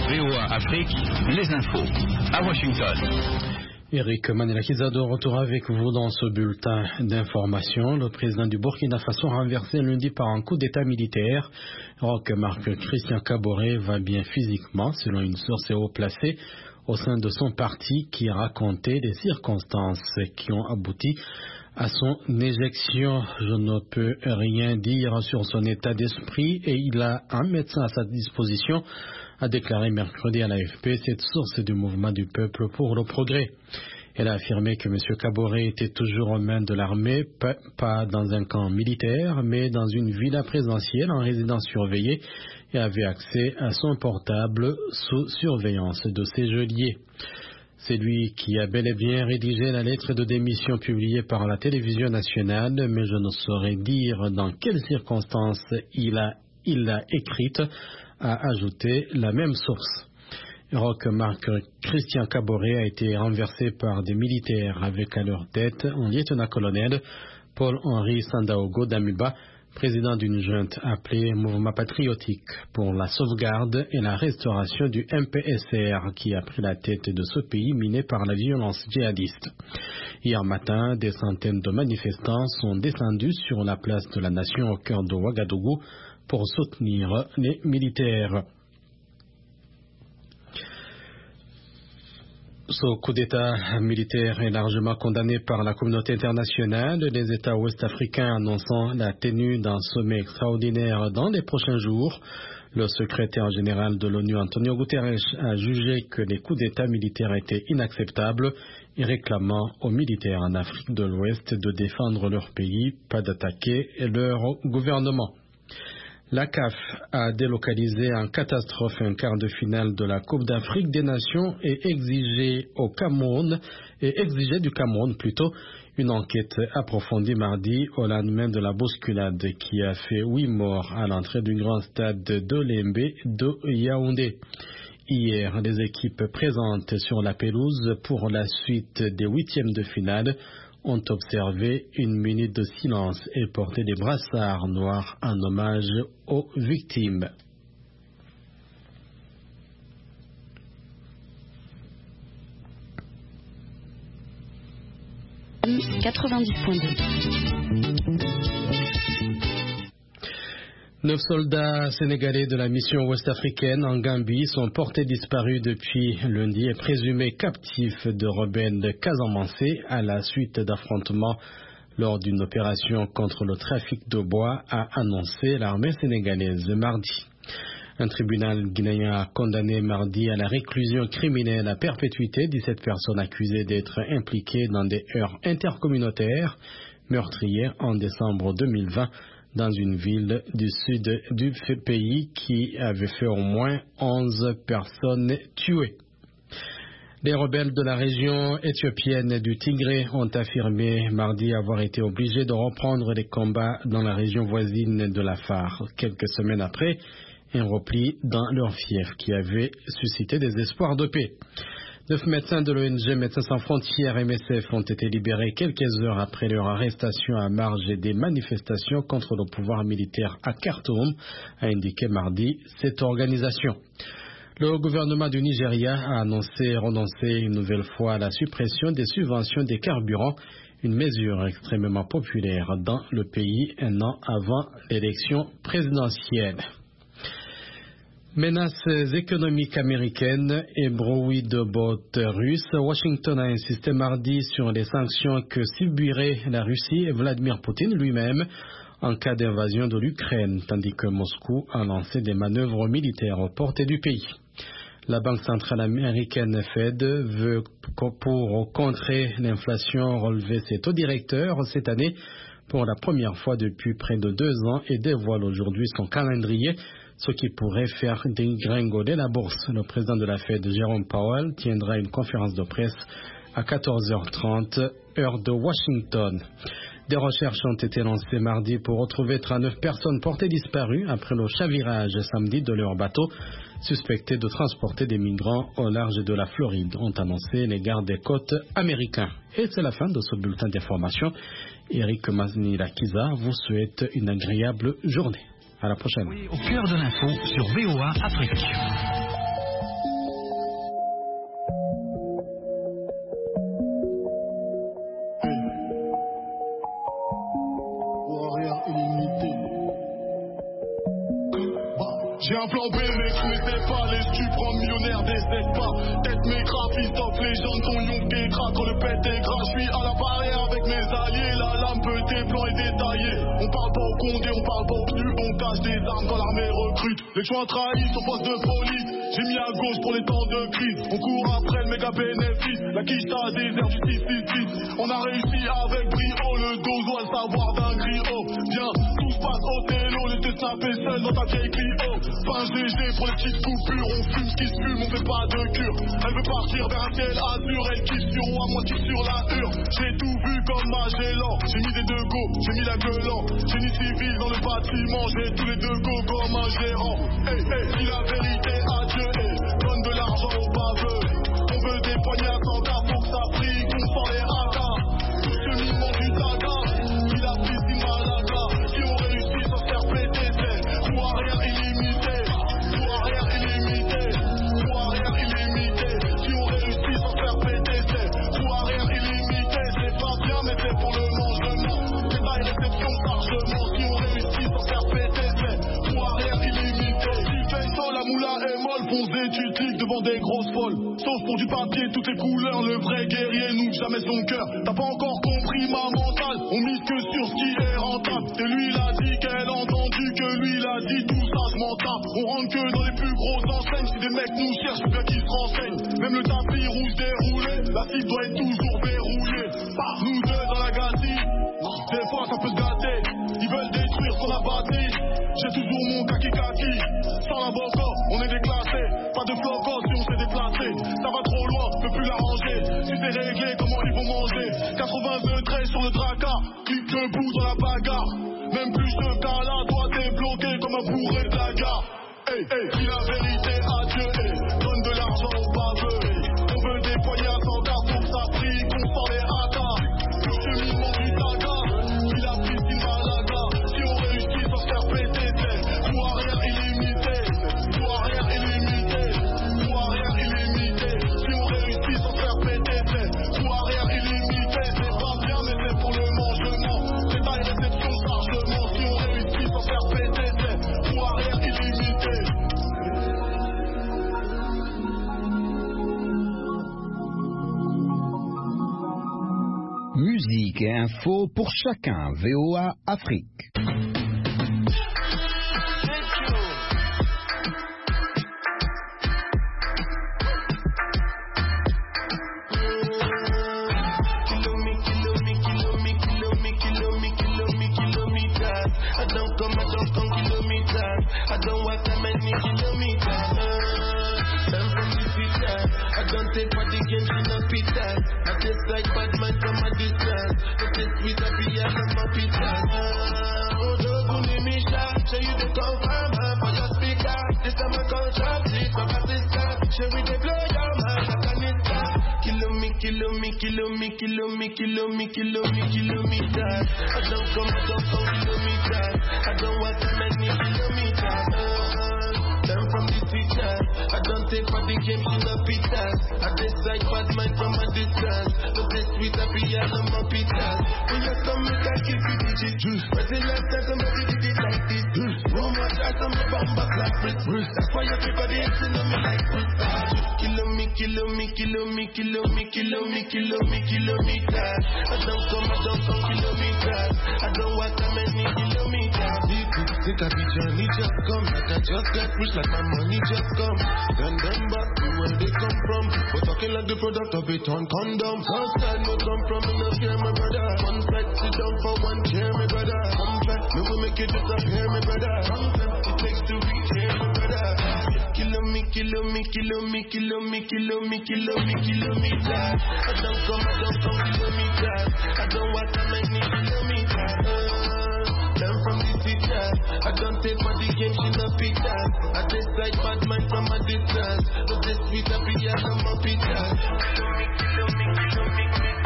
VOA Afrique, les infos à Washington. Eric Manelakiza de retour avec vous dans ce bulletin d'information. Le président du Burkina Faso renversé lundi par un coup d'état militaire. Roch Marc Christian Kaboré va bien physiquement, selon une source haut placée au sein de son parti qui racontait les circonstances qui ont abouti à son éjection. Je ne peux rien dire sur son état d'esprit et il a un médecin à sa disposition, a déclaré mercredi à l'AFP cette source du mouvement du peuple pour le progrès. Elle a affirmé que M. Kaboré était toujours aux mains de l'armée, pas dans un camp militaire, mais dans une villa présidentielle en résidence surveillée et avait accès à son portable sous surveillance de ses geôliers. C'est lui qui a bel et bien rédigé la lettre de démission publiée par la télévision nationale, mais je ne saurais dire dans quelles circonstances il l'a écrite, a ajouté la même source. Roch Marc Christian Kaboré a été renversé par des militaires avec à leur tête un lieutenant-colonel Paul-Henri Sandaogo Damiba, président d'une junte appelée Mouvement patriotique pour la sauvegarde et la restauration du MPSR qui a pris la tête de ce pays miné par la violence djihadiste. Hier matin, des centaines de manifestants sont descendus sur la place de la Nation au cœur de Ouagadougou pour soutenir les militaires. Ce coup d'État militaire est largement condamné par la communauté internationale, les États ouest-africains annonçant la tenue d'un sommet extraordinaire dans les prochains jours. Le secrétaire général de l'ONU, Antonio Guterres, a jugé que les coups d'État militaires étaient inacceptables et réclamant aux militaires en Afrique de l'Ouest de défendre leur pays, pas d'attaquer leur gouvernement. La CAF a délocalisé en catastrophe un quart de finale de la Coupe d'Afrique des Nations et exigeait du Cameroun une enquête approfondie mardi au lendemain de la bousculade qui a fait 8 morts à l'entrée du grand stade de Lembe de Yaoundé. Hier, les équipes présentes sur la pelouse pour la suite des 8e de finale ont observé une minute de silence et porté des brassards noirs en hommage aux victimes. « 90.2 » 9 soldats sénégalais de la mission ouest-africaine en Gambie sont portés disparus depuis lundi et présumés captifs de rebelles casamançais à la suite d'affrontements lors d'une opération contre le trafic de bois, a annoncé l'armée sénégalaise mardi. Un tribunal guinéen a condamné mardi à la réclusion criminelle à perpétuité 17 personnes accusées d'être impliquées dans des heurts intercommunautaires meurtriers en décembre 2020 dans une ville du sud du pays qui avait fait au moins 11 personnes tuées. Les rebelles de la région éthiopienne du Tigré ont affirmé mardi avoir été obligés de reprendre les combats dans la région voisine de l'Afar, quelques semaines après un repli dans leur fief qui avait suscité des espoirs de paix. 9 médecins de l'ONG Médecins sans frontières MSF ont été libérés quelques heures après leur arrestation à marge des manifestations contre le pouvoir militaire à Khartoum, a indiqué mardi cette organisation. Le gouvernement du Nigeria a renoncé une nouvelle fois à la suppression des subventions des carburants, une mesure extrêmement populaire dans le pays un an avant l'élection présidentielle. Menaces économiques américaines et bruit de bottes russes, Washington a insisté mardi sur les sanctions que subirait la Russie et Vladimir Poutine lui-même en cas d'invasion de l'Ukraine, tandis que Moscou a lancé des manœuvres militaires aux portes du pays. La Banque centrale américaine Fed veut, pour contrer l'inflation, relever ses taux directeurs cette année pour la première fois depuis près de 2 ans et dévoile aujourd'hui son calendrier, ce qui pourrait faire dégringoler la bourse. Le président de la Fed, Jerome Powell, tiendra une conférence de presse à 14h30, heure de Washington. Des recherches ont été lancées mardi pour retrouver 39 personnes portées disparues après le chavirage samedi de leur bateau suspecté de transporter des migrants au large de la Floride, ont annoncé les gardes des côtes américains. Et c'est la fin de ce bulletin d'information. Eric Manelakiza vous souhaite une agréable journée. À la prochaine. Oui, au cœur de l'info sur VOA Afrique. illimité. J'ai un plan B, mec, je n'étais pas les stupres millionnaires des pas. Tête mes graphistes, top légende, ton yon qui craque quand le pète est gras. Je suis à la barrière avec mes alliés, la lame petée, plan et détaillé. On parle pas au condé, on parle pas au cul, on cache des armes quand l'armée recrute. Les choix trahis sont poste de police. J'ai mis à gauche pour les temps de crise. On court après le méga bénéfice. La quiche t'a désert du 666. On a réussi avec brio, le dos doit le savoir d'un griot. Viens, tout se passe au télo, le te snapper seul dans ta vieille Clio. Pas un GG pour les petites coupures. On fume ce qui se fume, on fait pas de cure. Elle veut partir vers un ciel azur. Elle kiffe sur moi, moi kiffe sur la hure. J'ai tout vu comme Magellan. J'ai mis des deux go, j'ai mis la gueule en. Génie civil dans le bâtiment. J'ai tous les deux go comme un gérant. Hey, hey, dis la vérité à Dieu. Hey, donne de l'argent aux baveux. On veut des poignées à 100 gars pour que ça brille, qu'on sent les haka. Tout ce miment du taga. Il a pris si malaga. Qui ont réussi sans se faire péter, c'est roue arrière illimité. Roue arrière illimité. Roue arrière illimité. Qui ont réussi sans se faire péter, c'est roue arrière illimité. C'est pas bien, mais c'est pour le mangement. C'est pas une réception chargement. Qui ont réussi sans se faire péter, c'est roue arrière illimité. Si fait ça, la moula est molle. Fonce des tutliques devant des grosses folles. Sauf pour du papier, toutes les couleurs. Le vrai guerrier n'ouvre jamais son cœur. T'as pas encore compris ma mentale. On mise que sur ce qui est rentable. Et lui il a dit qu'elle a entendu, que lui il a dit tout ça je m'en tape. On rentre que dans les plus grosses enseignes. Si des mecs nous cherchent, faut bien qu'ils se renseignent. Même le tapis rouge déroulé, la cible doit être toujours verrouillée. Nous deux dans la gâtille, des fois ça peut se gâter. Ils veulent détruire ce qu'on a bâti. J'ai toujours mon kaki-kaki. Sans l'avocat, on est déclassé. Pas de flocos si on s'est déplacé. Ça va trop loin, peut plus l'arranger. Si c'est réglé, comment ils vont manger? 82 traits sur le tracas. Clique le bout dans la bagarre. Même plus de cas là, toi t'es bloqué comme un bourré de la gare. Hey, hey, dis la vérité à Dieu. Hey, donne de l'argent aux baveux. Hey, on veut des poignées à 100 gars pour que ça brille, qu'on sent les haka. Tout ce miment du taga. Il a pris si malaga. Si on réussit sans se faire péter, c'est roue arrière illimité. Roue arrière illimité. Roue arrière illimité. Si on réussit sans se faire péter, c'est roue arrière illimité. C'est pas bien, mais c'est pour le mangement. C'est pas une réception chargement. Si on réussit sans se faire péter, c'est roue arrière illimité. Musique et info pour chacun. VOA Afrique. Kilometers. I don't come kilometers. I don't walk that many kilometers. Learn from the teacher. I don't take for the game, she no pitas. I decide bad mind from a distance. But this sweet happy, I love my pitas. When you come, make I give you the juice. But the last time somebody did it like this. Room watch, I come to bomb back like Brit. That's why everybody hating on me like Brit. Kilometers. I don't come kilometers. I don't walk that many kilometers. Think I be journey just come. Like I just get rich, like my money just come. Send them back to where they come from. But talking like the product of it on condom. Outside no come from, me no fear my brother. One flight, sit down for one chair, my brother. One flight, me will make it disappear, my brother. Sometimes it takes to reach here, my brother. Kilometers. I don't come kilometers. I don't walk that many kilometers. Learn from the teacher. I don't take for the game, she no pitas. I decide bad mind from a distance. But this sweet happy, I love my pitas. Kilometers.